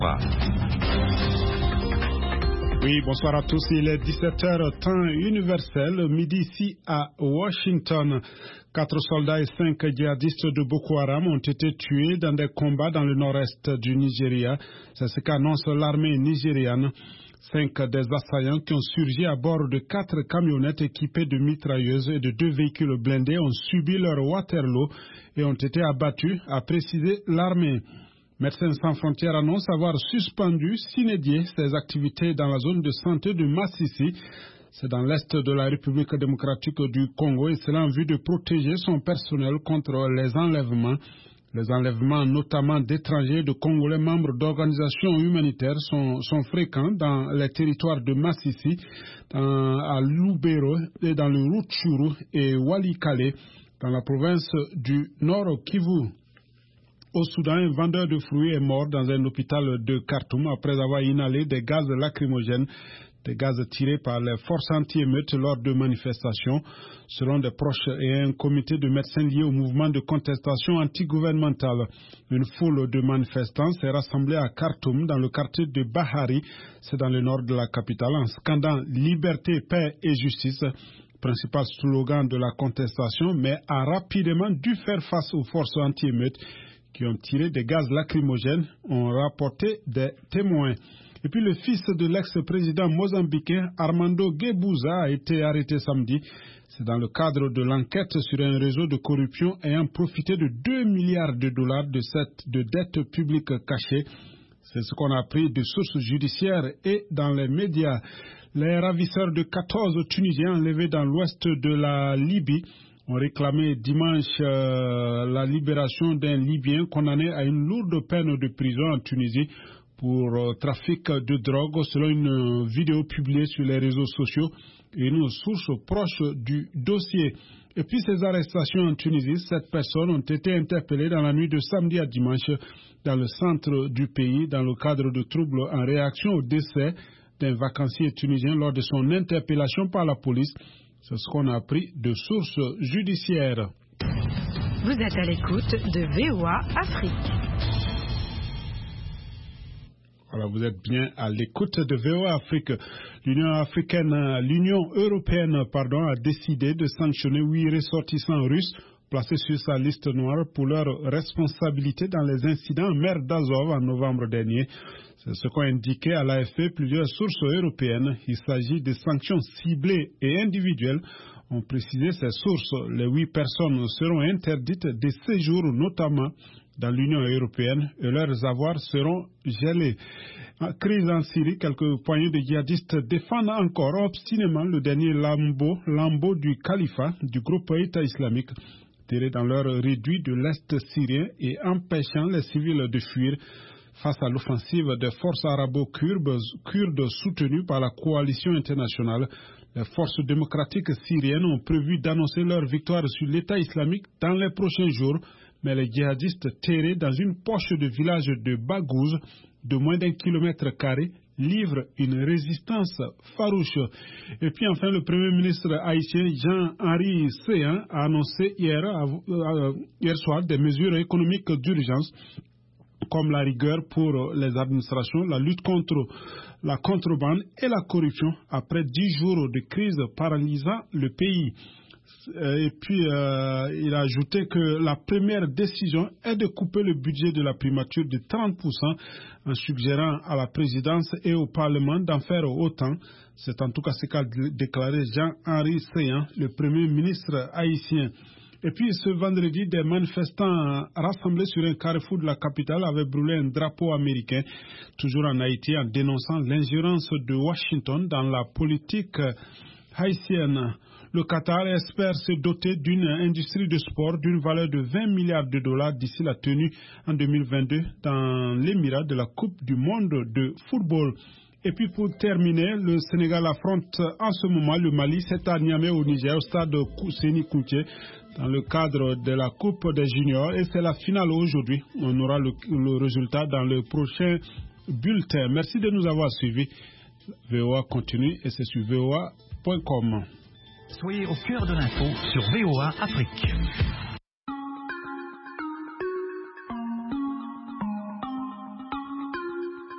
Oui, bonsoir à tous. Il est 17h, temps universel, midi ici à Washington. 4 soldats et 5 djihadistes de Boko Haram ont été tués dans des combats dans le nord-est du Nigeria. C'est ce qu'annonce l'armée nigériane. 5 des assaillants qui ont surgi à bord de 4 camionnettes équipées de mitrailleuses et de 2 véhicules blindés ont subi leur Waterloo et ont été abattus, a précisé l'armée. Médecins sans frontières annonce avoir suspendu sine die ses activités dans la zone de santé de Massissi. C'est dans l'est de la République démocratique du Congo et cela en vue de protéger son personnel contre les enlèvements. Les enlèvements notamment d'étrangers de Congolais membres d'organisations humanitaires sont fréquents dans les territoires de Massissi, à Lubero et dans le Rutshuru et Walikale dans la province du Nord Kivu. Au Soudan, un vendeur de fruits est mort dans un hôpital de Khartoum après avoir inhalé des gaz lacrymogènes, des gaz tirés par les forces anti-émeutes lors de manifestations. Selon des proches et un comité de médecins liés au mouvement de contestation antigouvernementale, une foule de manifestants s'est rassemblée à Khartoum dans le quartier de Bahari, c'est dans le nord de la capitale, en scandant liberté, paix et justice, principal slogan de la contestation, mais a rapidement dû faire face aux forces anti-émeutes qui ont tiré des gaz lacrymogènes, ont rapporté des témoins. Et puis le fils de l'ex-président mozambicain Armando Guebuza a été arrêté samedi. C'est dans le cadre de l'enquête sur un réseau de corruption ayant profité de 2 milliards de dollars de dettes publiques cachées. C'est ce qu'on a appris de sources judiciaires et dans les médias. Les ravisseurs de 14 Tunisiens enlevés dans l'ouest de la Libye ont réclamé dimanche la libération d'un Libyen condamné à une lourde peine de prison en Tunisie pour trafic de drogue, selon une vidéo publiée sur les réseaux sociaux et une source proche du dossier. Et puis ces arrestations en Tunisie, 7 personnes ont été interpellées dans la nuit de samedi à dimanche dans le centre du pays dans le cadre de troubles en réaction au décès d'un vacancier tunisien lors de son interpellation par la police. C'est ce qu'on a appris de sources judiciaires. Vous êtes à l'écoute de VOA Afrique. Voilà, vous êtes bien à l'écoute de VOA Afrique. L'Union européenne, a décidé de sanctionner 8 ressortissants russes placés sur sa liste noire pour leur responsabilité dans les incidents en mer d'Azov en novembre dernier. C'est ce qu'ont indiqué à l'AFP plusieurs sources européennes. Il s'agit de sanctions ciblées et individuelles. Ont précisé ces sources. Les 8 personnes seront interdites de séjour, notamment dans l'Union européenne, et leurs avoirs seront gelés. En crise en Syrie, quelques poignées de djihadistes défendent encore obstinément le dernier lambeau du califat du groupe État islamique, tiré dans leur réduit de l'Est syrien et empêchant les civils de fuir. Face à l'offensive des forces arabo-kurdes soutenues par la coalition internationale, les forces démocratiques syriennes ont prévu d'annoncer leur victoire sur l'État islamique dans les prochains jours, mais les djihadistes terrés dans une poche de village de Baghouz, de moins d'1 kilomètre carré, livrent une résistance farouche. Et puis enfin, le Premier ministre haïtien Jean-Henri Séhan a annoncé hier soir des mesures économiques d'urgence, comme la rigueur pour les administrations, la lutte contre la contrebande et la corruption après 10 jours de crise paralysant le pays. Et puis, il a ajouté que la première décision est de couper le budget de la primature de 30% en suggérant à la présidence et au Parlement d'en faire autant. C'est en tout cas ce qu'a déclaré Jean-Henri Séhan, le Premier ministre haïtien. Et puis ce vendredi, des manifestants rassemblés sur un carrefour de la capitale avaient brûlé un drapeau américain, toujours en Haïti, en dénonçant l'ingérence de Washington dans la politique haïtienne. Le Qatar espère se doter d'une industrie de sport d'une valeur de 20 milliards de dollars d'ici la tenue en 2022 dans l'émirat de la Coupe du monde de football. Et puis pour terminer, le Sénégal affronte en ce moment le Mali, c'est à Niamey au Niger, au stade Séni Kountché, dans le cadre de la Coupe des Juniors. Et c'est la finale aujourd'hui. On aura le résultat dans le prochain bulletin. Merci de nous avoir suivis. VOA continue et c'est sur voa.com. Soyez au cœur de l'info sur VOA Afrique.